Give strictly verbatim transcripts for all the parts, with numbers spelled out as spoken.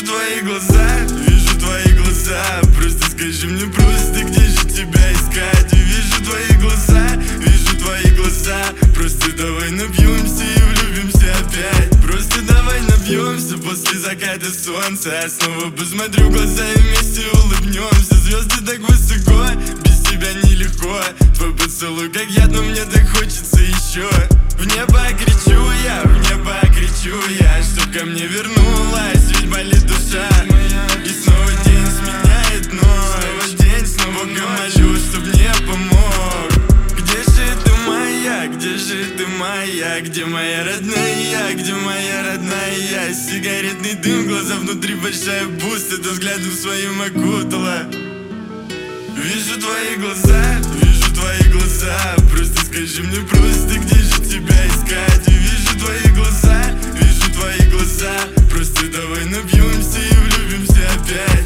твои глаза, вижу твои глаза. Просто скажи мне просто, где же тебя искать? Вижу твои глаза, вижу твои глаза. Просто давай напьемся и влюбимся опять. Просто давай напьемся после заката солнца. Я снова посмотрю в глаза и вместе улыбнемся. Звезды так высоко, без тебя нелегко. Твой поцелуй как яд, но мне так хочется еще. В небо кричу я, в небо кричу я, чтоб ко мне вернулась, ведь болит душа. И снова день сменяет ночь, снова день, снова молю, чтоб мне помог. Где же ты моя, где же ты моя? Где моя родная, где моя родная? Сигаретный дым, глаза внутри большая буст. Это взглядом своим окутала. Вижу твои глаза, вижу твои глаза. Просто скажи мне просто, где же тебя искать? Вижу твои глаза, вижу твои глаза. Просто давай напьемся и влюбимся опять.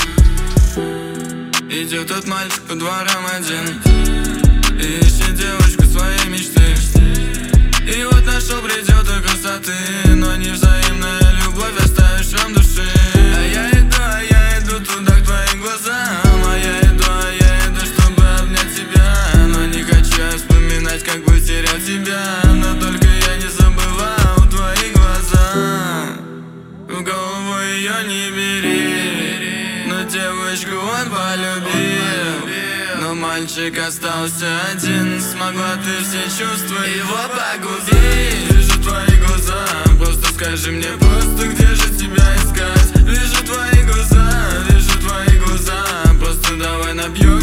Идет тот мальчик по дворам один и ищет девушку своей мечты. И вот нашел предел той красоты, но не взаимная любовь оставит шрам души. А я иду, а я иду туда к твоим глазам. А я иду, а я иду, чтобы обнять тебя. Но не хочу я вспоминать, как потерял тебя. Но только я не забывал твои глаза. В голову ее не бери, но девочку он полюбил. Но мальчик остался один. Смогла ты все чувства его погубить. Вижу твои глаза, просто скажи мне просто, где же тебя искать? Вижу твои глаза, вижу твои глаза. Просто давай набьем